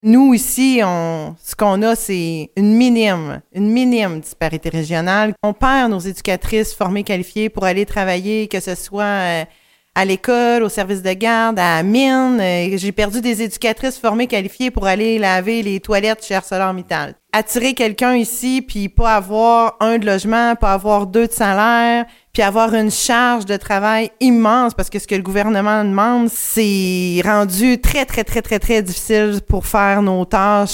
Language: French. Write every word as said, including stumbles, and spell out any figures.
Nous, ici, on, ce qu'on a, c'est une minime, une minime disparité régionale. On perd nos éducatrices formées, qualifiées pour aller travailler, que ce soit euh, à l'école, au service de garde, à la mine. Euh, j'ai perdu des éducatrices formées, qualifiées pour aller laver les toilettes chez ArcelorMittal. Attirer quelqu'un ici, puis pas avoir un de logement, pas avoir deux de salaire, puis avoir une charge de travail immense, parce que ce que le gouvernement demande, c'est rendu très, très, très, très, très difficile pour faire nos tâches